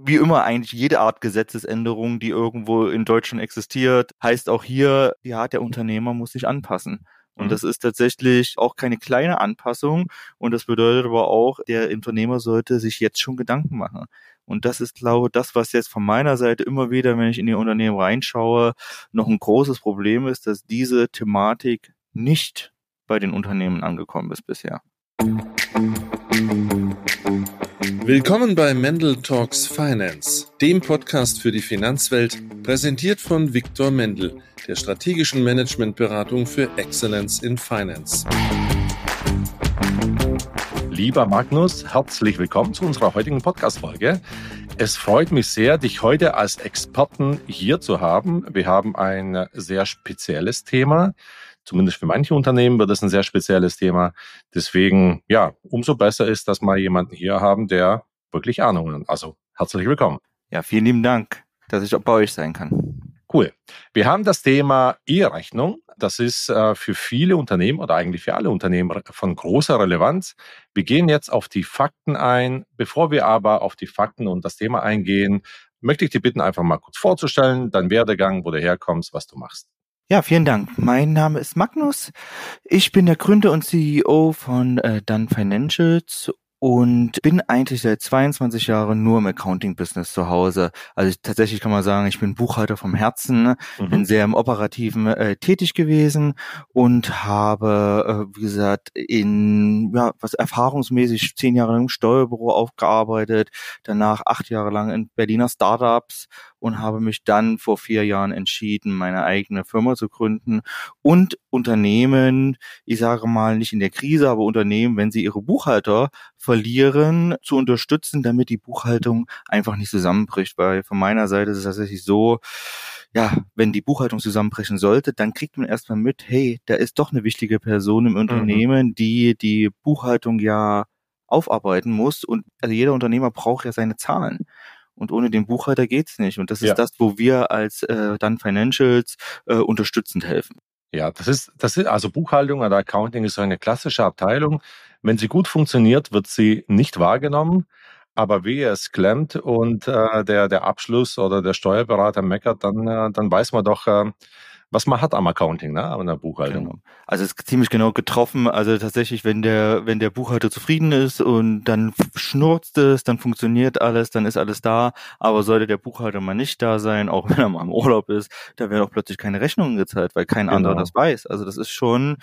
wie immer eigentlich jede Art Gesetzesänderung, die irgendwo in Deutschland existiert, heißt auch hier, ja, der Unternehmer muss sich anpassen. Und das ist tatsächlich auch keine kleine Anpassung. Und das bedeutet aber auch, der Unternehmer sollte sich jetzt schon Gedanken machen. Und das ist, glaube ich, das, was jetzt von meiner Seite immer wieder, wenn ich in die Unternehmen reinschaue, noch ein großes Problem ist, dass diese Thematik nicht bei den Unternehmen angekommen ist bisher. Willkommen bei Mendel Talks Finance, dem Podcast für die Finanzwelt, präsentiert von Viktor Mendel, der strategischen Managementberatung für Excellence in Finance. Lieber Magnus, herzlich willkommen zu unserer heutigen Podcast-Folge. Es freut mich sehr, dich heute als Experten hier zu haben. Wir haben ein sehr spezielles Thema. Zumindest für manche Unternehmen wird es ein sehr spezielles Thema. Deswegen, ja, umso besser ist, dass wir jemanden hier haben, der wirklich Ahnung hat. Also, herzlich willkommen. Ja, vielen lieben Dank, dass ich auch bei euch sein kann. Cool. Wir haben das Thema E-Rechnung. Das ist für viele Unternehmen oder eigentlich für alle Unternehmen von großer Relevanz. Wir gehen jetzt auf die Fakten ein. Bevor wir aber auf die Fakten und das Thema eingehen, möchte ich dich bitten, einfach mal kurz vorzustellen, dein Werdegang, wo du herkommst, was du machst. Ja, vielen Dank. Mein Name ist Magnus. Ich bin der Gründer und CEO von Dun Financials und bin eigentlich seit 22 Jahren nur im Accounting-Business zu Hause. Also tatsächlich kann man sagen, ich bin Buchhalter vom Herzen, bin sehr im Operativen tätig gewesen und habe, wie gesagt, was erfahrungsmäßig 10 Jahre lang im Steuerbüro aufgearbeitet, danach 8 Jahre lang in Berliner Startups und habe mich dann vor 4 Jahren entschieden, meine eigene Firma zu gründen und Unternehmen, ich sage mal nicht in der Krise, aber Unternehmen, wenn sie ihre Buchhalter verlieren, zu unterstützen, damit die Buchhaltung einfach nicht zusammenbricht. Weil von meiner Seite ist es tatsächlich so, ja, wenn die Buchhaltung zusammenbrechen sollte, dann kriegt man erstmal mit, hey, da ist doch eine wichtige Person im Unternehmen, die die Buchhaltung ja aufarbeiten muss. Und also jeder Unternehmer braucht ja seine Zahlen. Und ohne den Buchhalter geht's nicht. Und das ist das, wo wir als Dun Financials unterstützend helfen. Ja, das ist also Buchhaltung oder Accounting ist so eine klassische Abteilung. Wenn sie gut funktioniert, wird sie nicht wahrgenommen. Aber wehe, es klemmt und der Abschluss oder der Steuerberater meckert, dann weiß man doch, was man hat am Accounting, ne, an der Buchhaltung. Genau. Also es ist ziemlich genau getroffen. Also tatsächlich, wenn der Buchhalter zufrieden ist und dann schnurzt es, dann funktioniert alles, dann ist alles da. Aber sollte der Buchhalter mal nicht da sein, auch wenn er mal im Urlaub ist, da werden auch plötzlich keine Rechnungen gezahlt, weil kein anderer das weiß. Also das ist schon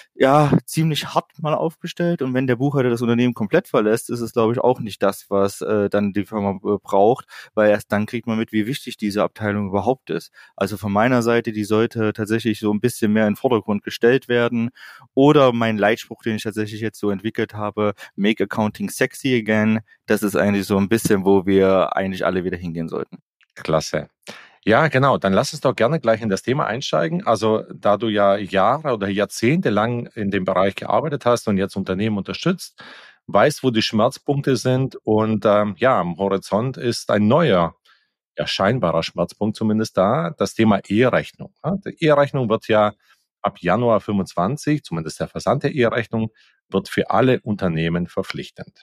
ja ziemlich hart mal aufgestellt. Und wenn der Buchhalter das Unternehmen komplett verlässt, ist es, glaube ich, auch nicht das, was dann die Firma braucht, weil erst dann kriegt man mit, wie wichtig diese Abteilung überhaupt ist. Also von meiner Seite, die sollte tatsächlich so ein bisschen mehr in den Vordergrund gestellt werden. Oder mein Leitspruch, den ich tatsächlich jetzt so entwickelt habe, Make Accounting Sexy Again. Das ist eigentlich so ein bisschen, wo wir eigentlich alle wieder hingehen sollten. Klasse. Ja, genau. Dann lass uns doch gerne gleich in das Thema einsteigen. Also da du ja Jahre oder Jahrzehnte lang in dem Bereich gearbeitet hast und jetzt Unternehmen unterstützt, weißt, wo die Schmerzpunkte sind und am Horizont ist ein neuer, scheinbarer Schmerzpunkt zumindest da, das Thema E-Rechnung. Ja, die E-Rechnung wird ja ab Januar 25, zumindest der Versand der E-Rechnung, wird für alle Unternehmen verpflichtend.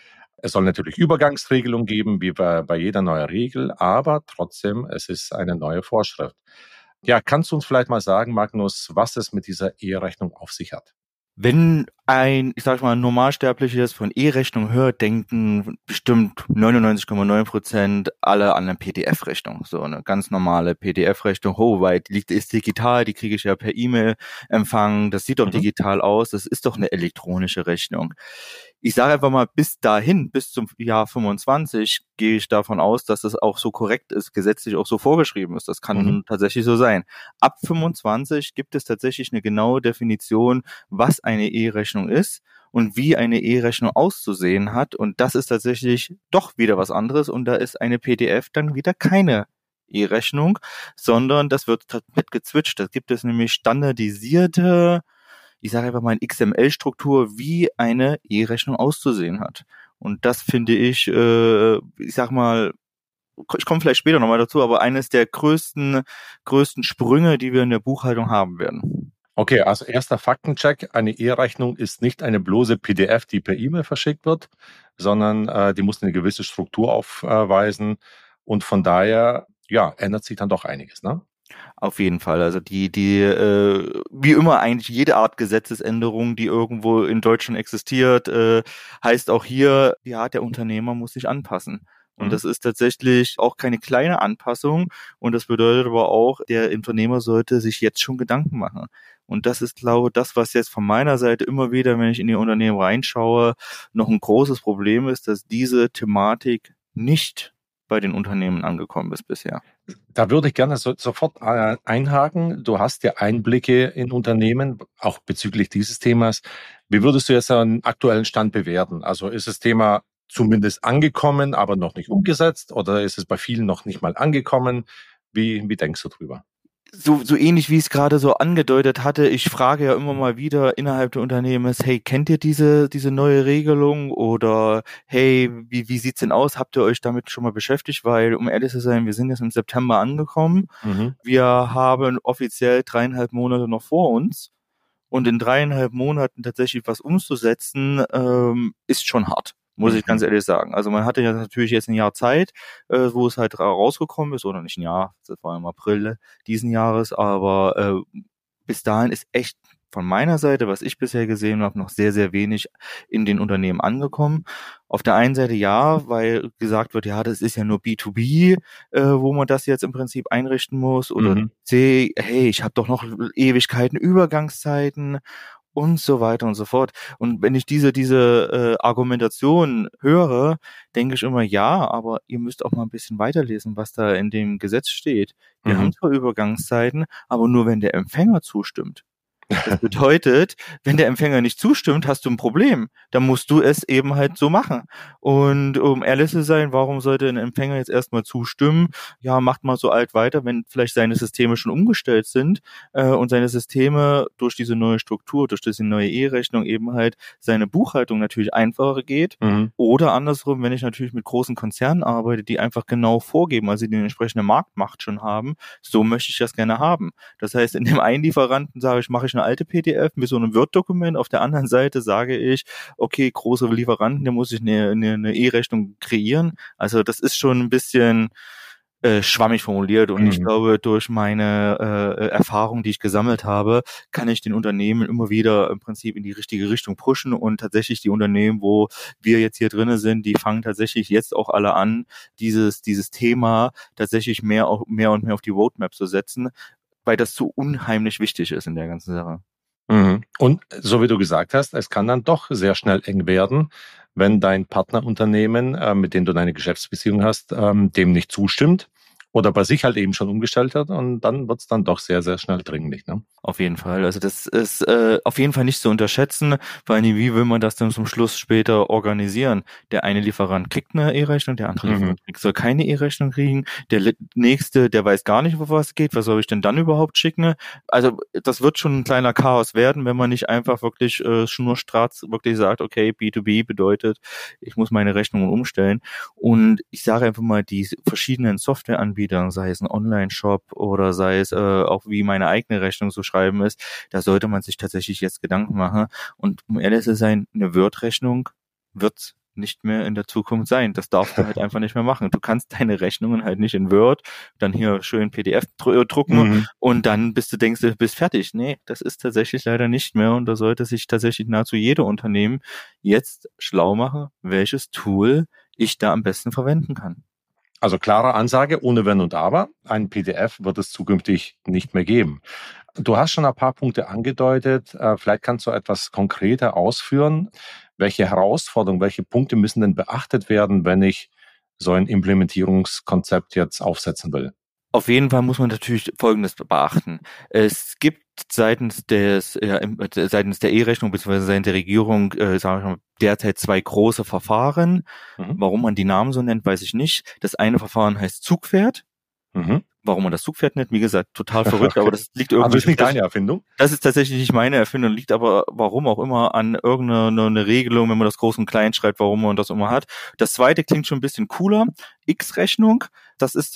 Es soll natürlich Übergangsregelungen geben, wie bei jeder neuen Regel, aber trotzdem, es ist eine neue Vorschrift. Ja, kannst du uns vielleicht mal sagen, Magnus, was es mit dieser E-Rechnung auf sich hat? Wenn ein, ich sag mal, Normalsterbliches von E-Rechnung hört, denken bestimmt 99,9% alle an eine PDF-Rechnung. So eine ganz normale PDF-Rechnung. Weil die ist digital, die kriege ich ja per E-Mail empfangen. Das sieht doch digital aus. Das ist doch eine elektronische Rechnung. Ich sage einfach mal, bis dahin, bis zum Jahr 25, gehe ich davon aus, dass das auch so korrekt ist, gesetzlich auch so vorgeschrieben ist. Das kann tatsächlich so sein. Ab 25 gibt es tatsächlich eine genaue Definition, was eine E-Rechnung ist und wie eine E-Rechnung auszusehen hat. Und das ist tatsächlich doch wieder was anderes. Und da ist eine PDF dann wieder keine E-Rechnung, sondern das wird mitgezwitscht. Da gibt es nämlich standardisierte, ich sage einfach mal in XML-Struktur, wie eine E-Rechnung auszusehen hat. Und das finde ich, ich sag mal, ich komme vielleicht später nochmal dazu, aber eines der größten Sprünge, die wir in der Buchhaltung haben werden. Okay, also erster Faktencheck. Eine E-Rechnung ist nicht eine bloße PDF, die per E-Mail verschickt wird, sondern die muss eine gewisse Struktur aufweisen. Und von daher, ja, ändert sich dann doch einiges, ne? Auf jeden Fall. Also wie immer eigentlich jede Art Gesetzesänderung, die irgendwo in Deutschland existiert, heißt auch hier, ja, der Unternehmer muss sich anpassen. Und das ist tatsächlich auch keine kleine Anpassung. Und das bedeutet aber auch, der Unternehmer sollte sich jetzt schon Gedanken machen. Und das ist, glaube ich, das, was jetzt von meiner Seite immer wieder, wenn ich in die Unternehmen reinschaue, noch ein großes Problem ist, dass diese Thematik nicht bei den Unternehmen angekommen ist bisher. Da würde ich gerne sofort einhaken. Du hast ja Einblicke in Unternehmen, auch bezüglich dieses Themas. Wie würdest du jetzt einen aktuellen Stand bewerten? Also ist das Thema zumindest angekommen, aber noch nicht umgesetzt? Oder ist es bei vielen noch nicht mal angekommen? Wie denkst du drüber? So ähnlich wie ich es gerade so angedeutet hatte, ich frage ja immer mal wieder innerhalb der Unternehmen, hey, kennt ihr diese neue Regelung? Oder hey, wie sieht's denn aus? Habt ihr euch damit schon mal beschäftigt? Weil, um ehrlich zu sein, wir sind jetzt im September angekommen. Wir haben offiziell 3,5 Monate noch vor uns. Und in 3,5 Monaten tatsächlich was umzusetzen, ist schon hart, muss ich ganz ehrlich sagen. Also man hatte ja natürlich jetzt ein Jahr Zeit, wo es halt rausgekommen ist, oder nicht ein Jahr, das war im April diesen Jahres, aber bis dahin ist echt von meiner Seite, was ich bisher gesehen habe, noch sehr, sehr wenig in den Unternehmen angekommen. Auf der einen Seite ja, weil gesagt wird, ja, das ist ja nur B2B, wo man das jetzt im Prinzip einrichten muss. Oder C, hey, ich habe doch noch Ewigkeiten, Übergangszeiten und so weiter und so fort. Und wenn ich diese Argumentation höre, denke ich immer, ja, aber ihr müsst auch mal ein bisschen weiterlesen, was da in dem Gesetz steht. Wir haben zwar Übergangszeiten, aber nur wenn der Empfänger zustimmt. Das bedeutet, wenn der Empfänger nicht zustimmt, hast du ein Problem. Dann musst du es eben halt so machen. Und um ehrlich zu sein, warum sollte ein Empfänger jetzt erstmal zustimmen? Ja, macht mal so alt weiter, wenn vielleicht seine Systeme schon umgestellt sind und seine Systeme durch diese neue Struktur, durch diese neue E-Rechnung eben halt seine Buchhaltung natürlich einfacher geht. Oder andersrum, wenn ich natürlich mit großen Konzernen arbeite, die einfach genau vorgeben, also die entsprechende Marktmacht schon haben, so möchte ich das gerne haben. Das heißt, in dem einen Lieferanten sage ich, mache ich eine alte PDF mit so einem Word-Dokument. Auf der anderen Seite sage ich, okay, große Lieferanten, da muss ich eine E-Rechnung kreieren. Also das ist schon ein bisschen schwammig formuliert und ich glaube, durch meine Erfahrung, die ich gesammelt habe, kann ich den Unternehmen immer wieder im Prinzip in die richtige Richtung pushen und tatsächlich die Unternehmen, wo wir jetzt hier drinnen sind, die fangen tatsächlich jetzt auch alle an, dieses Thema tatsächlich mehr und mehr auf die Roadmap zu setzen, weil das so unheimlich wichtig ist in der ganzen Sache. Und so wie du gesagt hast, es kann dann doch sehr schnell eng werden, wenn dein Partnerunternehmen, mit dem du deine Geschäftsbeziehung hast, dem nicht zustimmt oder bei sich halt eben schon umgestellt hat und dann wird's dann doch sehr, sehr schnell dringlich, ne? Auf jeden Fall. Also das ist auf jeden Fall nicht zu unterschätzen, weil wie will man das dann zum Schluss später organisieren? Der eine Lieferant kriegt eine E-Rechnung, der andere Lieferant soll keine E-Rechnung kriegen. Der nächste, der weiß gar nicht, wo was geht. Was soll ich denn dann überhaupt schicken? Also das wird schon ein kleiner Chaos werden, wenn man nicht einfach wirklich schnurstracks wirklich sagt, okay, B2B bedeutet, ich muss meine Rechnungen umstellen. Und ich sage einfach mal, die verschiedenen Softwareanbieter, sei es ein Online-Shop oder sei es auch wie meine eigene Rechnung so schreiben ist, da sollte man sich tatsächlich jetzt Gedanken machen. Und um ehrlich zu sein, eine Word-Rechnung wird nicht mehr in der Zukunft sein. Das darfst du halt einfach nicht mehr machen. Du kannst deine Rechnungen halt nicht in Word, dann hier schön PDF drucken und dann denkst du, bist fertig. Nee, das ist tatsächlich leider nicht mehr und da sollte sich tatsächlich nahezu jeder Unternehmen jetzt schlau machen, welches Tool ich da am besten verwenden kann. Also klare Ansage, ohne Wenn und Aber. Ein PDF wird es zukünftig nicht mehr geben. Du hast schon ein paar Punkte angedeutet. Vielleicht kannst du etwas konkreter ausführen. Welche Herausforderungen, welche Punkte müssen denn beachtet werden, wenn ich so ein Implementierungskonzept jetzt aufsetzen will? Auf jeden Fall muss man natürlich Folgendes beachten. Es gibt seitens der E-Rechnung bzw. seitens der Regierung, sage ich mal, derzeit 2 große Verfahren. Warum man die Namen so nennt, weiß ich nicht. Das eine Verfahren heißt Zugpferd warum man das Zugpferd nennt. Wie gesagt, total verrückt, Okay. aber das liegt Also irgendwie... ist nicht deine Erfindung? Das ist tatsächlich nicht meine Erfindung, liegt aber, warum auch immer, an irgendeiner eine Regelung, wenn man das groß und klein schreibt, warum man das immer hat. Das zweite klingt schon ein bisschen cooler. X-Rechnung, das ist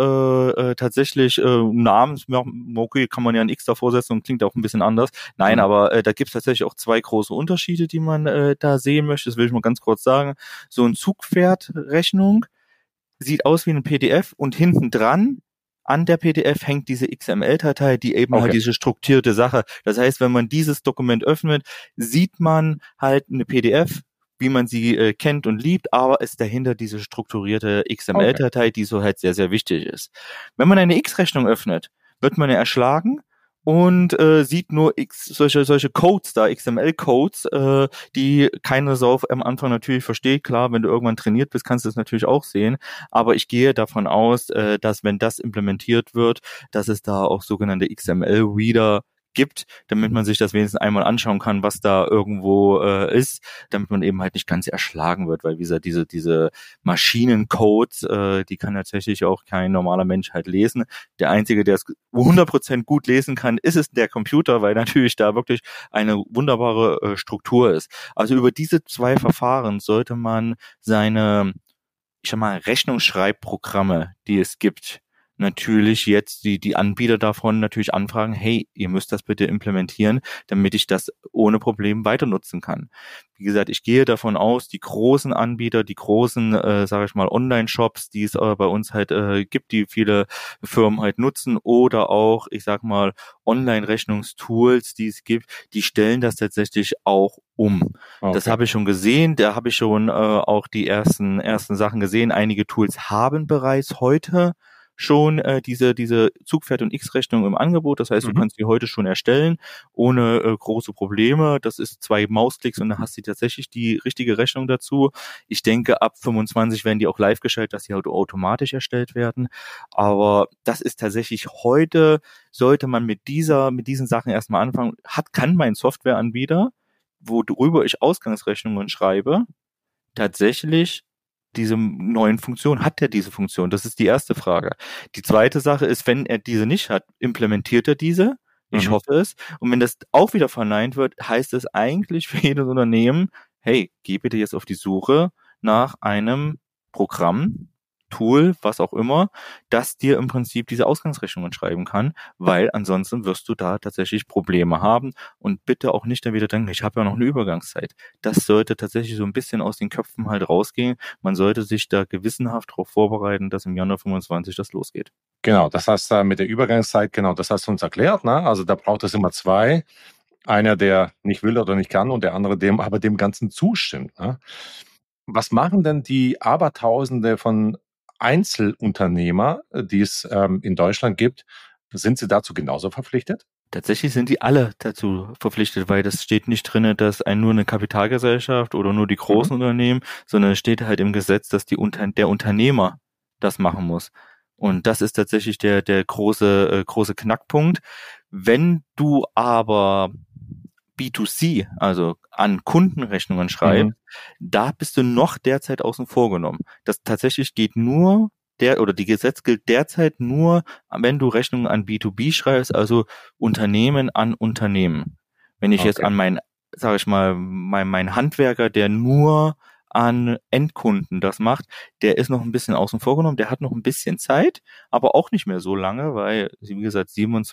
so tatsächlich Namens, okay, kann man ja ein X davor setzen und klingt auch ein bisschen anders. Nein, aber da gibt es tatsächlich auch zwei große Unterschiede, die man da sehen möchte. Das will ich mal ganz kurz sagen. So ein Zugpferdrechnung sieht aus wie ein PDF und hinten dran an der PDF hängt diese XML-Datei, die eben halt diese strukturierte Sache. Das heißt, wenn man dieses Dokument öffnet, sieht man halt eine PDF, wie man sie kennt und liebt, aber ist dahinter diese strukturierte XML-Datei, die so halt sehr, sehr wichtig ist. Wenn man eine X-Rechnung öffnet, wird man ja erschlagen und sieht nur solche Codes da, XML-Codes, die keine Sau am Anfang natürlich versteht. Klar, wenn du irgendwann trainiert bist, kannst du das natürlich auch sehen. Aber ich gehe davon aus, dass wenn das implementiert wird, dass es da auch sogenannte XML-Reader gibt, damit man sich das wenigstens einmal anschauen kann, was da irgendwo ist, damit man eben halt nicht ganz erschlagen wird, weil wie gesagt, diese Maschinencodes, die kann tatsächlich auch kein normaler Mensch halt lesen. Der Einzige, der es 100% gut lesen kann, ist es der Computer, weil natürlich da wirklich eine wunderbare Struktur ist. Also über diese zwei Verfahren sollte man seine, ich sag mal, Rechnungsschreibprogramme, die es gibt, natürlich jetzt die Anbieter davon natürlich anfragen, hey, ihr müsst das bitte implementieren, damit ich das ohne Problem weiter nutzen kann. Wie gesagt, ich gehe davon aus, die großen Anbieter, die großen, sage ich mal, Online-Shops, die es bei uns halt gibt, die viele Firmen halt nutzen oder auch, ich sag mal, Online-Rechnungstools, die es gibt, die stellen das tatsächlich auch um. Okay. Das habe ich schon gesehen, da habe ich schon auch die ersten Sachen gesehen. Einige Tools haben bereits heute schon diese Zugpferd- und X-Rechnung im Angebot. Das heißt, du kannst die heute schon erstellen, ohne große Probleme. Das ist 2 Mausklicks und dann hast du tatsächlich die richtige Rechnung dazu. Ich denke, ab 25 werden die auch live geschaltet, dass die automatisch erstellt werden. Aber das ist tatsächlich heute, sollte man mit diesen Sachen erstmal anfangen. Kann mein Softwareanbieter, worüber ich Ausgangsrechnungen schreibe, tatsächlich diese neuen Funktionen, hat er diese Funktion? Das ist die erste Frage. Die zweite Sache ist, wenn er diese nicht hat, implementiert er diese? Ich hoffe es. Und wenn das auch wieder verneint wird, heißt es eigentlich für jedes Unternehmen, hey, geh bitte jetzt auf die Suche nach einem Programm, Tool, was auch immer, das dir im Prinzip diese Ausgangsrechnungen schreiben kann, weil ansonsten wirst du da tatsächlich Probleme haben und bitte auch nicht dann wieder denken, ich habe ja noch eine Übergangszeit. Das sollte tatsächlich so ein bisschen aus den Köpfen halt rausgehen. Man sollte sich da gewissenhaft darauf vorbereiten, dass im Januar 25 das losgeht. Genau, das heißt mit der Übergangszeit, genau, das hast du uns erklärt, ne? Also da braucht es immer 2. Einer, der nicht will oder nicht kann und der andere, aber dem Ganzen zustimmt, ne? Was machen denn die Abertausende von Einzelunternehmer, die es in Deutschland gibt? Sind sie dazu genauso verpflichtet? Tatsächlich sind die alle dazu verpflichtet, weil das steht nicht drin, dass nur eine Kapitalgesellschaft oder nur die großen Unternehmen, sondern es steht halt im Gesetz, dass der Unternehmer das machen muss. Und das ist tatsächlich der große Knackpunkt. Wenn du aber B2C, also an Kundenrechnungen schreibst, da bist du noch derzeit außen vor genommen. Das tatsächlich geht nur die Gesetz gilt derzeit nur, wenn du Rechnungen an B2B schreibst, also Unternehmen an Unternehmen. Wenn ich jetzt an mein Handwerker, der nur an Endkunden das macht, der ist noch ein bisschen außen vor genommen, der hat noch ein bisschen Zeit, aber auch nicht mehr so lange, weil, wie gesagt,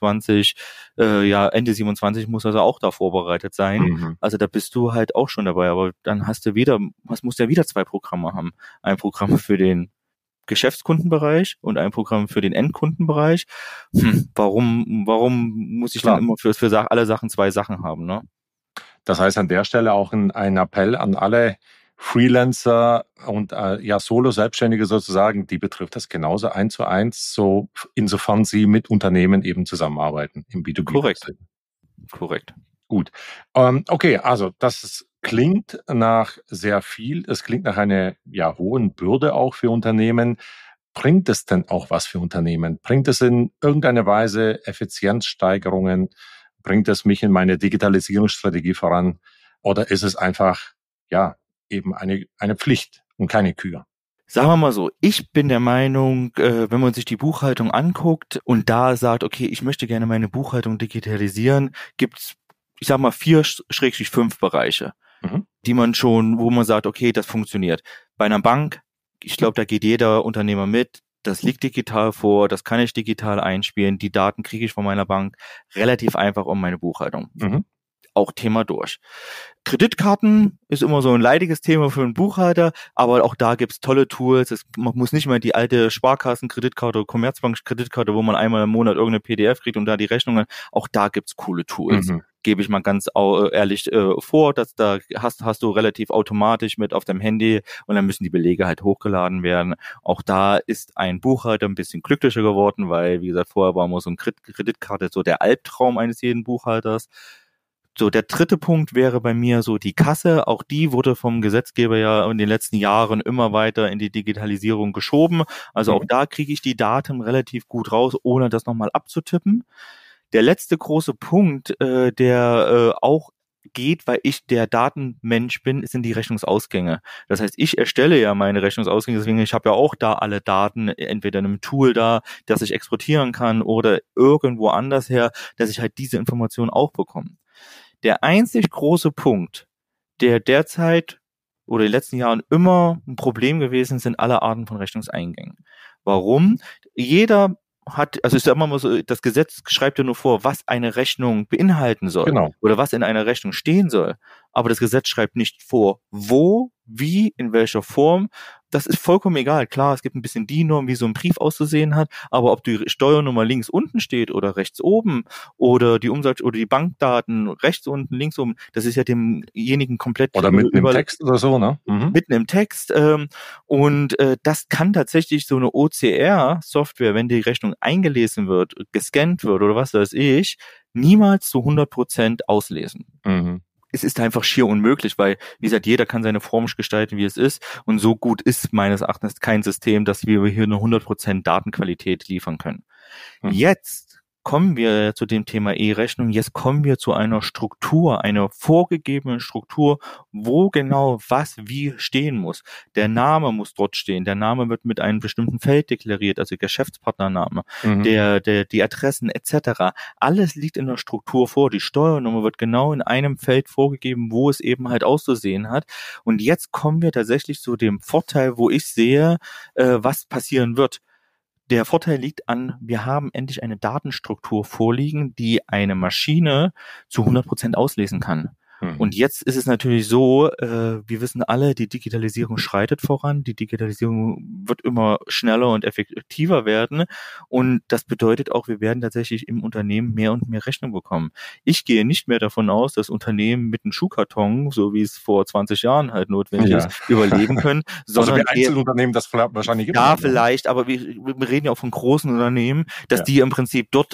Ende 27 muss also auch da vorbereitet sein. Also da bist du halt auch schon dabei, aber dann musst du ja wieder 2 Programme haben. Ein Programm für den Geschäftskundenbereich und ein Programm für den Endkundenbereich. Warum muss ich dann immer für alle Sachen 2 Sachen haben, ne? Das heißt an der Stelle auch ein Appell an alle Freelancer und Solo-Selbstständige sozusagen, die betrifft das genauso 1:1, so insofern sie mit Unternehmen eben zusammenarbeiten im B2B. Korrekt. Gut. Okay, also das klingt nach sehr viel. Es klingt nach einer hohen Bürde auch für Unternehmen. Bringt es denn auch was für Unternehmen? Bringt es in irgendeiner Weise Effizienzsteigerungen? Bringt es mich in meine Digitalisierungsstrategie voran? Oder ist es einfach, eben eine Pflicht und keine Kür? Sagen wir mal so, ich bin der Meinung, wenn man sich die Buchhaltung anguckt und da sagt, okay, ich möchte gerne meine Buchhaltung digitalisieren, gibt's, ich sag mal, 4-5 Bereiche, die man schon, wo man sagt, okay, das funktioniert. Bei einer Bank, ich glaube, da geht jeder Unternehmer mit, das liegt digital vor, das kann ich digital einspielen, die Daten kriege ich von meiner Bank relativ einfach um meine Buchhaltung. Auch Thema durch. Kreditkarten ist immer so ein leidiges Thema für einen Buchhalter, aber auch da gibt's tolle Tools. Man muss nicht mehr die alte Sparkassen-Kreditkarte oder Commerzbank-Kreditkarte, wo man einmal im Monat irgendeine PDF kriegt und da die Rechnungen. Auch da gibt's coole Tools. Gebe ich mal ganz ehrlich vor, dass da hast du relativ automatisch mit auf deinem Handy und dann müssen die Belege halt hochgeladen werden. Auch da ist ein Buchhalter ein bisschen glücklicher geworden, weil, wie gesagt, vorher war immer so eine Kreditkarte so der Albtraum eines jeden Buchhalters. So, der dritte Punkt wäre bei mir so die Kasse. Auch die wurde vom Gesetzgeber ja in den letzten Jahren immer weiter in die Digitalisierung geschoben. Also auch da kriege ich die Daten relativ gut raus, ohne das nochmal abzutippen. Der letzte große Punkt, der auch geht, weil ich der Datenmensch bin, sind die Rechnungsausgänge. Das heißt, ich erstelle ja meine Rechnungsausgänge, deswegen ich habe ja auch da alle Daten, entweder in einem Tool da, das ich exportieren kann oder irgendwo anders her, dass ich halt diese Informationen auch bekomme. Der einzig große Punkt, der derzeit oder in den letzten Jahren immer ein Problem gewesen sind, alle Arten von Rechnungseingängen. Warum? Jeder hat, also ich sag mal so, das Gesetz schreibt ja nur vor, was eine Rechnung beinhalten soll oder was in einer Rechnung stehen soll. Aber das Gesetz schreibt nicht vor, wo, wie, in welcher Form. Das ist vollkommen egal. Klar, es gibt ein bisschen die Norm, wie so ein Brief auszusehen hat, aber ob die Steuernummer links unten steht oder rechts oben oder die Umsatz- oder die Bankdaten rechts unten, links oben, das ist ja demjenigen komplett... Oder mitten im Text oder so, ne? Mitten im Text. Und das kann tatsächlich so eine OCR-Software, wenn die Rechnung eingelesen wird, gescannt wird oder was weiß ich, niemals zu 100% auslesen. Es ist einfach schier unmöglich, weil, wie gesagt, jeder kann seine Form gestalten, wie es ist. Und so gut ist meines Erachtens kein System, dass wir hier eine 100% Datenqualität liefern können. Jetzt kommen wir zu dem Thema E-Rechnung. Jetzt kommen wir zu einer Struktur, einer vorgegebenen Struktur, wo genau was wie stehen muss. Der Name muss dort stehen. Der Name wird mit einem bestimmten Feld deklariert, also Geschäftspartnername, die Adressen etc. Alles liegt in der Struktur vor. Die Steuernummer wird genau in einem Feld vorgegeben, wo es eben halt auszusehen hat. Und jetzt kommen wir tatsächlich zu dem Vorteil, wo ich sehe, was passieren wird. Der Vorteil liegt an, wir haben endlich eine Datenstruktur vorliegen, die eine Maschine zu 100% auslesen kann. Und jetzt ist es natürlich so, wir wissen alle, die Digitalisierung schreitet voran, die Digitalisierung wird immer schneller und effektiver werden und das bedeutet auch, wir werden tatsächlich im Unternehmen mehr und mehr Rechnung bekommen. Ich gehe nicht mehr davon aus, dass Unternehmen mit einem Schuhkarton, so wie es vor 20 Jahren halt notwendig ist, überleben können, sondern also wie Einzelunternehmen das wahrscheinlich immer. Ja, vielleicht, aber wir reden ja auch von großen Unternehmen, dass die im Prinzip dort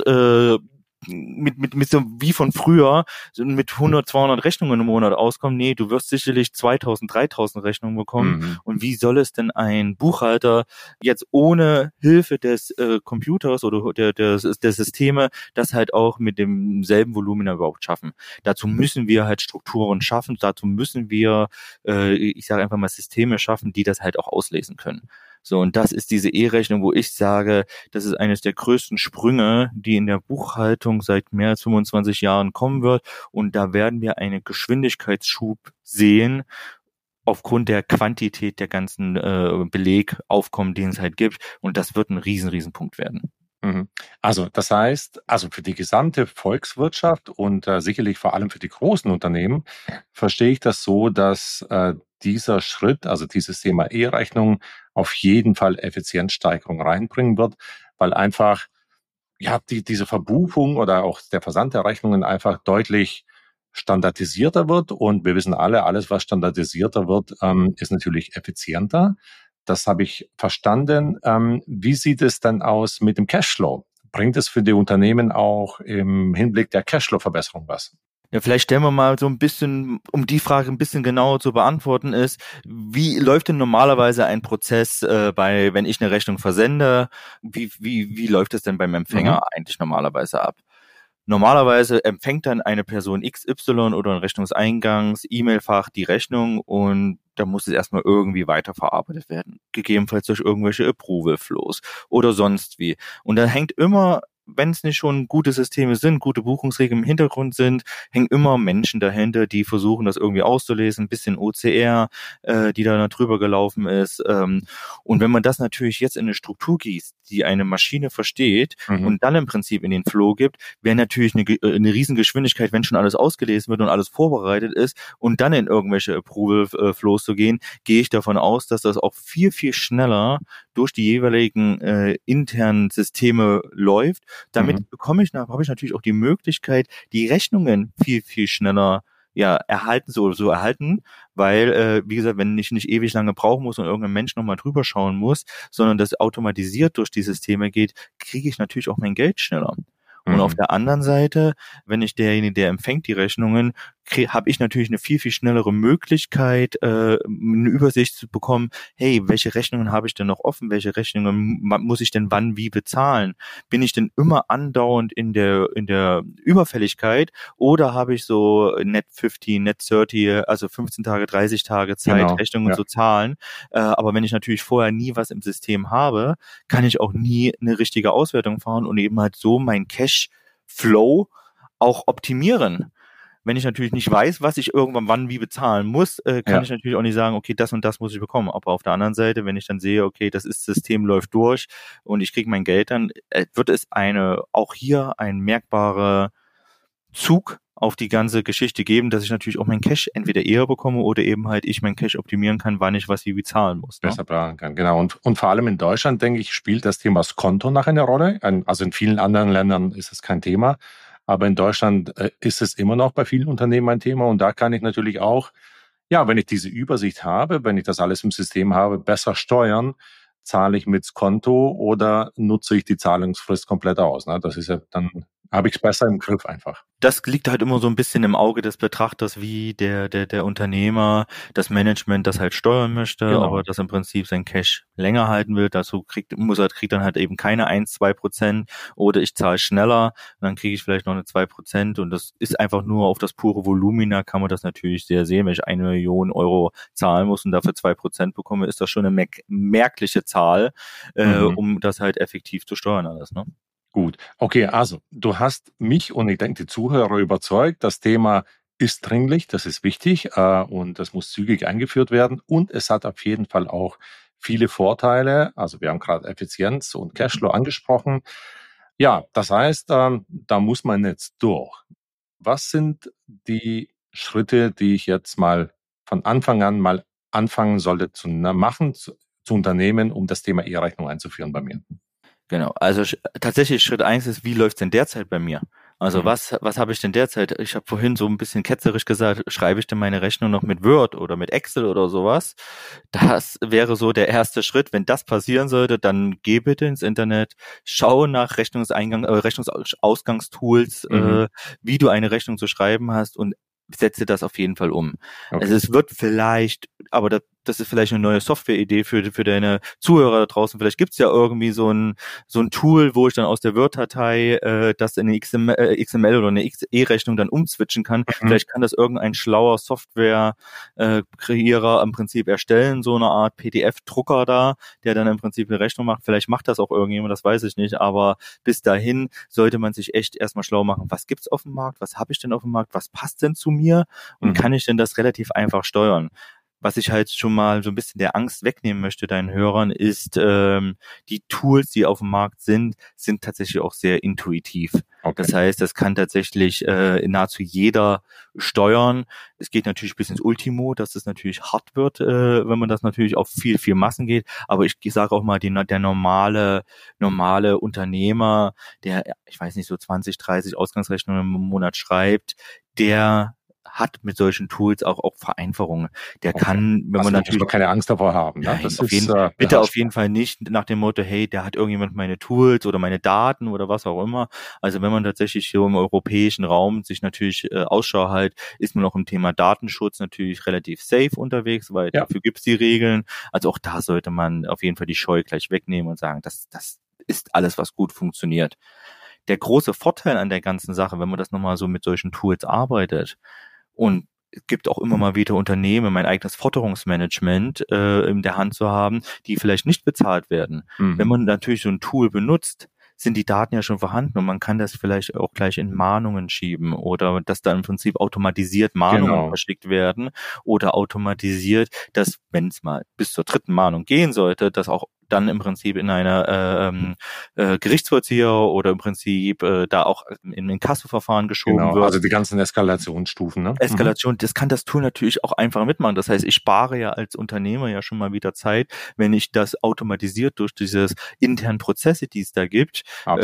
mit so wie von früher mit 100, 200 Rechnungen im Monat auskommen. Nee, du wirst sicherlich 2000, 3000 Rechnungen bekommen. Und wie soll es denn ein Buchhalter jetzt ohne Hilfe des Computers oder der Systeme das halt auch mit demselben Volumen überhaupt schaffen? Dazu müssen wir halt Strukturen schaffen. Dazu müssen wir, ich sage einfach mal Systeme schaffen, die das halt auch auslesen können. So, und das ist diese E-Rechnung, wo ich sage, das ist eines der größten Sprünge, die in der Buchhaltung seit mehr als 25 Jahren kommen wird. Und da werden wir einen Geschwindigkeitsschub sehen, aufgrund der Quantität der ganzen Belegaufkommen, den es halt gibt. Und das wird ein riesen Punkt werden. Also das heißt, also für die gesamte Volkswirtschaft und sicherlich vor allem für die großen Unternehmen verstehe ich das so, dass dieser Schritt, also dieses Thema E-Rechnung, auf jeden Fall Effizienzsteigerung reinbringen wird, weil einfach diese Verbuchung oder auch der Versand der Rechnungen einfach deutlich standardisierter wird. Und wir wissen alle, alles, was standardisierter wird, ist natürlich effizienter. Das habe ich verstanden. Wie sieht es dann aus mit dem Cashflow? Bringt es für die Unternehmen auch im Hinblick der Cashflow-Verbesserung was? Ja, vielleicht stellen wir mal so ein bisschen, um die Frage ein bisschen genauer zu beantworten ist, wie läuft denn normalerweise ein Prozess wenn ich eine Rechnung versende? Wie läuft es denn beim Empfänger eigentlich normalerweise ab? Normalerweise empfängt dann eine Person XY oder ein Rechnungseingangs-E-Mail-Fach die Rechnung und da muss es erstmal irgendwie weiterverarbeitet werden. Gegebenenfalls durch irgendwelche Approval Flows oder sonst wie. Und da hängt immer, wenn es nicht schon gute Systeme sind, gute Buchungsregeln im Hintergrund sind, hängen immer Menschen dahinter, die versuchen, das irgendwie auszulesen, ein bisschen OCR, die da drüber gelaufen ist. Und wenn man das natürlich jetzt in eine Struktur gießt, die eine Maschine versteht und dann im Prinzip in den Flow gibt, wäre natürlich eine Riesengeschwindigkeit, wenn schon alles ausgelesen wird und alles vorbereitet ist und dann in irgendwelche Approval-Flows zu gehen, gehe ich davon aus, dass das auch viel, viel schneller durch die jeweiligen internen Systeme läuft. Damit habe ich natürlich auch die Möglichkeit, die Rechnungen viel, viel schneller erhalten, weil, wie gesagt, wenn ich nicht ewig lange brauchen muss und irgendein Mensch nochmal drüber schauen muss, sondern das automatisiert durch die Systeme geht, kriege ich natürlich auch mein Geld schneller. Und auf der anderen Seite, wenn ich derjenige, der empfängt die Rechnungen, habe ich natürlich eine viel, viel schnellere Möglichkeit, eine Übersicht zu bekommen, hey, welche Rechnungen habe ich denn noch offen, welche Rechnungen muss ich denn wann wie bezahlen? Bin ich denn immer andauernd in der Überfälligkeit oder habe ich so Net 15, Net 30, also 15 Tage, 30 Tage Zeit, Rechnungen zu zahlen? Aber wenn ich natürlich vorher nie was im System habe, kann ich auch nie eine richtige Auswertung fahren und eben halt so mein Cash-Flow auch optimieren. Wenn ich natürlich nicht weiß, was ich irgendwann wann wie bezahlen muss, kann ich natürlich auch nicht sagen, okay, das und das muss ich bekommen. Aber auf der anderen Seite, wenn ich dann sehe, okay, das System läuft durch und ich kriege mein Geld, dann wird es auch hier ein merkbarer Zug auf die ganze Geschichte geben, dass ich natürlich auch mein Cash entweder eher bekomme oder eben halt ich mein Cash optimieren kann, wann ich was wie bezahlen muss. Ne? Besser planen kann, genau. Und vor allem in Deutschland, denke ich, spielt das Thema Skonto nachher eine Rolle. Also in vielen anderen Ländern ist es kein Thema. Aber in Deutschland ist es immer noch bei vielen Unternehmen ein Thema. Und da kann ich natürlich auch, wenn ich diese Übersicht habe, wenn ich das alles im System habe, besser steuern, zahle ich mit Skonto oder nutze ich die Zahlungsfrist komplett aus. Ne? Das ist ja, dann habe ich es besser im Griff einfach. Das liegt halt immer so ein bisschen im Auge des Betrachters, wie der Unternehmer, das Management das halt steuern möchte, aber das im Prinzip sein Cash länger halten will. Dazu kriegt dann halt eben keine 1-2% oder ich zahle schneller und dann kriege ich vielleicht noch eine 2% und das ist einfach nur auf das pure Volumina kann man das natürlich sehr sehen. Wenn ich 1 Million Euro zahlen muss und dafür 2% bekomme, ist das schon eine merkliche Zahl, um das halt effektiv zu steuern alles, ne? Gut, okay, also du hast mich und ich denke die Zuhörer überzeugt, das Thema ist dringlich, das ist wichtig und das muss zügig eingeführt werden und es hat auf jeden Fall auch viele Vorteile, also wir haben gerade Effizienz und Cashflow angesprochen. Ja, das heißt, da muss man jetzt durch. Was sind die Schritte, die ich jetzt mal von Anfang an mal anfangen sollte zu unternehmen, um das Thema E-Rechnung einzuführen bei mir? Genau, also tatsächlich Schritt 1 ist, wie läuft's denn derzeit bei mir? Also was habe ich denn derzeit? Ich habe vorhin so ein bisschen ketzerisch gesagt, schreibe ich denn meine Rechnung noch mit Word oder mit Excel oder sowas? Das wäre so der erste Schritt. Wenn das passieren sollte, dann geh bitte ins Internet, schau nach Rechnungsausgangstools, wie du eine Rechnung zu schreiben hast und setze das auf jeden Fall um. Okay. Also es wird vielleicht, aber das ist vielleicht eine neue Software-Idee für deine Zuhörer da draußen. Vielleicht gibt's ja irgendwie so ein Tool, wo ich dann aus der Word-Datei das in eine XML oder eine E-Rechnung dann umswitchen kann. Vielleicht kann das irgendein schlauer Software-Kreierer im Prinzip erstellen, so eine Art PDF-Drucker da, der dann im Prinzip eine Rechnung macht. Vielleicht macht das auch irgendjemand, das weiß ich nicht. Aber bis dahin sollte man sich echt erstmal schlau machen. Was gibt's auf dem Markt? Was habe ich denn auf dem Markt? Was passt denn zu mir? Und kann ich denn das relativ einfach steuern? Was ich halt schon mal so ein bisschen der Angst wegnehmen möchte, deinen Hörern, ist, die Tools, die auf dem Markt sind tatsächlich auch sehr intuitiv. Okay. Das heißt, das kann tatsächlich nahezu jeder steuern. Es geht natürlich bis ins Ultimo, dass es natürlich hart wird, wenn man das natürlich auf viel, viel Massen geht. Aber ich sage auch mal, der normale Unternehmer, der, ich weiß nicht, so 20, 30 Ausgangsrechnungen im Monat schreibt, der hat mit solchen Tools auch Vereinfachungen. Der kann, wenn man natürlich muss keine Angst davor haben. Ne? Das auf jeden Fall nicht nach dem Motto, hey, der hat irgendjemand meine Tools oder meine Daten oder was auch immer. Also wenn man tatsächlich hier im europäischen Raum sich natürlich Ausschau hält, ist man auch im Thema Datenschutz natürlich relativ safe unterwegs, weil dafür gibt's die Regeln. Also auch da sollte man auf jeden Fall die Scheu gleich wegnehmen und sagen, das ist alles, was gut funktioniert. Der große Vorteil an der ganzen Sache, wenn man das nochmal so mit solchen Tools arbeitet, und Es gibt auch immer mal wieder Unternehmen, mein eigenes Forderungsmanagement in der Hand zu haben, die vielleicht nicht bezahlt werden. Wenn man natürlich so ein Tool benutzt, sind die Daten ja schon vorhanden und man kann das vielleicht auch gleich in Mahnungen schieben oder dass da im Prinzip automatisiert Mahnungen verschickt werden oder automatisiert, dass, wenn es mal bis zur 3. Mahnung gehen sollte, dass auch dann im Prinzip in einer Gerichtsvollzieher oder im Prinzip da auch in Inkasso-Verfahren geschoben wird. Also die ganzen Eskalationsstufen, ne? Eskalation, das kann das Tool natürlich auch einfach mitmachen. Das heißt, ich spare ja als Unternehmer ja schon mal wieder Zeit, wenn ich das automatisiert durch dieses internen Prozesse, die es da gibt,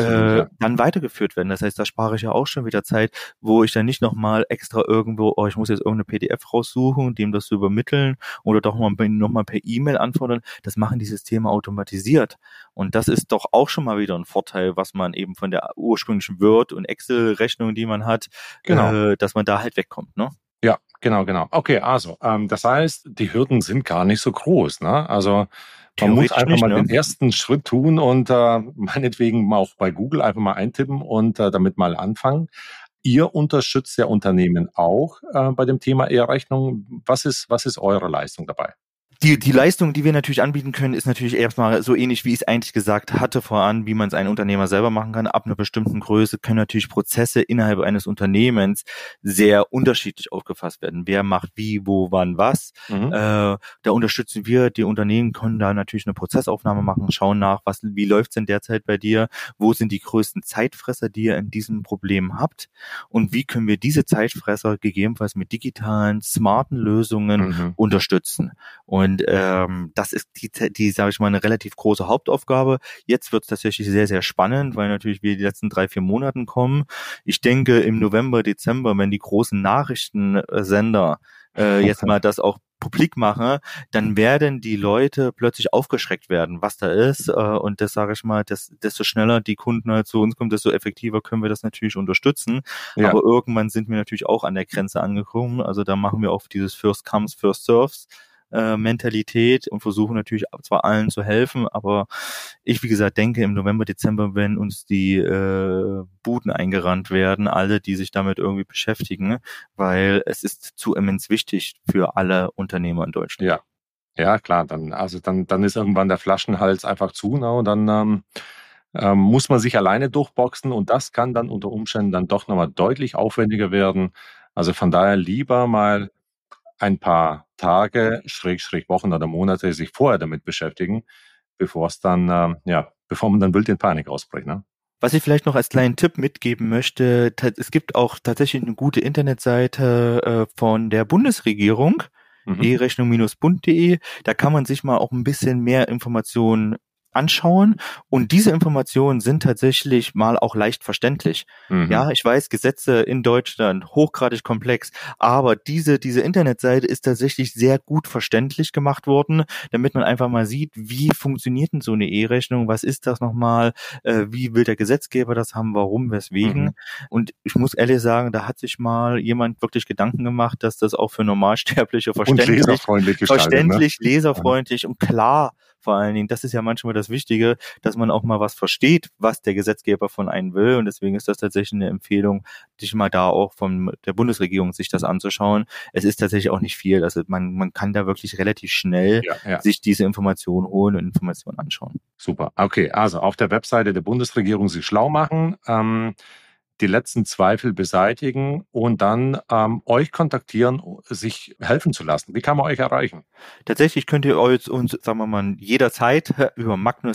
dann weitergeführt werden. Das heißt, da spare ich ja auch schon wieder Zeit, wo ich dann nicht nochmal extra irgendwo, ich muss jetzt irgendeine PDF raussuchen, dem das zu übermitteln oder doch nochmal per E-Mail antworten. Das machen die Systeme automatisiert. Und das ist doch auch schon mal wieder ein Vorteil, was man eben von der ursprünglichen Word- und Excel-Rechnung, die man hat, dass man da halt wegkommt, ne? Ja, genau. Okay, also das heißt, die Hürden sind gar nicht so groß, ne? Also man muss einfach mal den ersten Schritt tun und meinetwegen mal auch bei Google einfach mal eintippen und damit mal anfangen. Ihr unterstützt ja Unternehmen auch bei dem Thema E-Rechnung. Was ist eure Leistung dabei? Die Leistung, die wir natürlich anbieten können, ist natürlich erstmal so ähnlich, wie ich es eigentlich gesagt hatte, voran, wie man es ein Unternehmer selber machen kann. Ab einer bestimmten Größe können natürlich Prozesse innerhalb eines Unternehmens sehr unterschiedlich aufgefasst werden. Wer macht wie, wo, wann, was. Da unterstützen wir, die Unternehmen können da natürlich eine Prozessaufnahme machen, schauen nach, wie läuft's denn derzeit bei dir, wo sind die größten Zeitfresser, die ihr in diesem Problem habt und wie können wir diese Zeitfresser gegebenenfalls mit digitalen, smarten Lösungen unterstützen. Und das ist die sage ich mal, eine relativ große Hauptaufgabe. Jetzt wird es tatsächlich sehr, sehr spannend, weil natürlich wir die letzten 3-4 Monaten kommen. Ich denke, im November, Dezember, wenn die großen Nachrichtensender jetzt mal das auch publik machen, dann werden die Leute plötzlich aufgeschreckt werden, was da ist. Und das sage ich mal, desto schneller die Kunden halt zu uns kommen, desto effektiver können wir das natürlich unterstützen. Ja. Aber irgendwann sind wir natürlich auch an der Grenze angekommen. Also da machen wir auch dieses First Comes, First Serves Mentalität und versuchen natürlich zwar allen zu helfen, aber ich, wie gesagt, denke im November, Dezember, wenn uns die Buden eingerannt werden, alle, die sich damit irgendwie beschäftigen, weil es ist zu immens wichtig für alle Unternehmer in Deutschland. Ja, klar, dann ist irgendwann der Flaschenhals einfach zu, ne? Und dann muss man sich alleine durchboxen und das kann dann unter Umständen dann doch nochmal deutlich aufwendiger werden. Also von daher lieber mal ein paar Tage, Wochen oder Monate sich vorher damit beschäftigen, bevor man dann wild in Panik ausbricht, ne? Was ich vielleicht noch als kleinen Tipp mitgeben möchte, es gibt auch tatsächlich eine gute Internetseite von der Bundesregierung, erechnung-bund.de. Da kann man sich mal auch ein bisschen mehr Informationen anschauen und diese Informationen sind tatsächlich mal auch leicht verständlich. Ja, ich weiß, Gesetze in Deutschland hochgradig komplex, aber diese Internetseite ist tatsächlich sehr gut verständlich gemacht worden, damit man einfach mal sieht, wie funktioniert denn so eine E-Rechnung, was ist das nochmal, wie will der Gesetzgeber das haben, warum, weswegen. Und ich muss ehrlich sagen, da hat sich mal jemand wirklich Gedanken gemacht, dass das auch für Normalsterbliche verständlich, leserfreundlich und klar. Vor allen Dingen, das ist ja manchmal das Wichtige, dass man auch mal was versteht, was der Gesetzgeber von einem will. Und deswegen ist das tatsächlich eine Empfehlung, sich mal da auch von der Bundesregierung sich das anzuschauen. Es ist tatsächlich auch nicht viel. Also man kann da wirklich relativ schnell sich diese Informationen holen und Informationen anschauen. Super. Okay, also auf der Webseite der Bundesregierung sich schlau machen, die letzten Zweifel beseitigen und dann euch kontaktieren, sich helfen zu lassen. Wie kann man euch erreichen? Tatsächlich könnt ihr uns, sagen wir mal, jederzeit über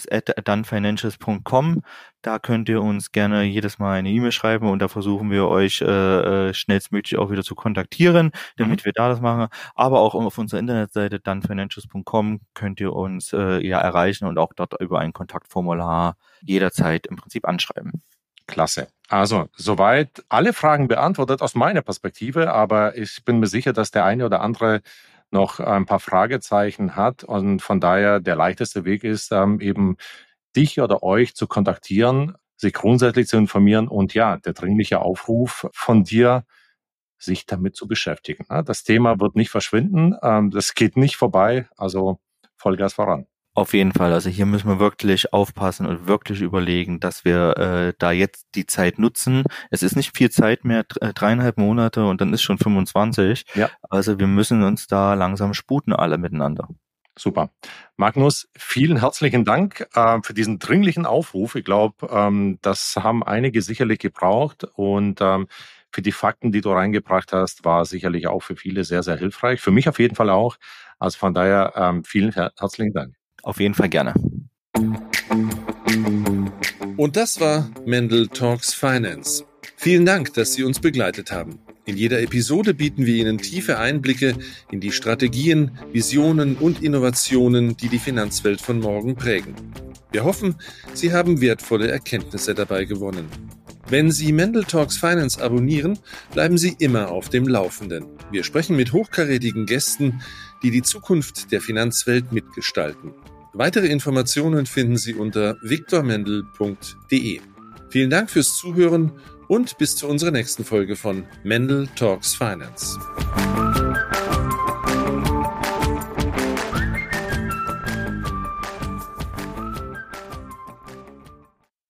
magnus@dunfinancials.com, da könnt ihr uns gerne jedes Mal eine E-Mail schreiben und da versuchen wir euch schnellstmöglich auch wieder zu kontaktieren, damit wir da das machen. Aber auch auf unserer Internetseite dunfinancials.com könnt ihr uns erreichen und auch dort über ein Kontaktformular jederzeit im Prinzip anschreiben. Klasse. Also, soweit alle Fragen beantwortet aus meiner Perspektive, aber ich bin mir sicher, dass der eine oder andere noch ein paar Fragezeichen hat und von daher der leichteste Weg ist, eben dich oder euch zu kontaktieren, sich grundsätzlich zu informieren und ja, der dringliche Aufruf von dir, sich damit zu beschäftigen. Das Thema wird nicht verschwinden, das geht nicht vorbei, also Vollgas voran. Auf jeden Fall. Also hier müssen wir wirklich aufpassen und wirklich überlegen, dass wir da jetzt die Zeit nutzen. Es ist nicht viel Zeit mehr, 3,5 Monate und dann ist schon 25. Ja. Also wir müssen uns da langsam sputen, alle miteinander. Super. Magnus, vielen herzlichen Dank für diesen dringlichen Aufruf. Ich glaube, das haben einige sicherlich gebraucht und für die Fakten, die du reingebracht hast, war sicherlich auch für viele sehr, sehr hilfreich. Für mich auf jeden Fall auch. Also von daher vielen herzlichen Dank. Auf jeden Fall gerne. Und das war Mendel Talks Finance. Vielen Dank, dass Sie uns begleitet haben. In jeder Episode bieten wir Ihnen tiefe Einblicke in die Strategien, Visionen und Innovationen, die die Finanzwelt von morgen prägen. Wir hoffen, Sie haben wertvolle Erkenntnisse dabei gewonnen. Wenn Sie Mendel Talks Finance abonnieren, bleiben Sie immer auf dem Laufenden. Wir sprechen mit hochkarätigen Gästen, die die Zukunft der Finanzwelt mitgestalten. Weitere Informationen finden Sie unter viktormendel.de. Vielen Dank fürs Zuhören und bis zu unserer nächsten Folge von Mendel Talks Finance.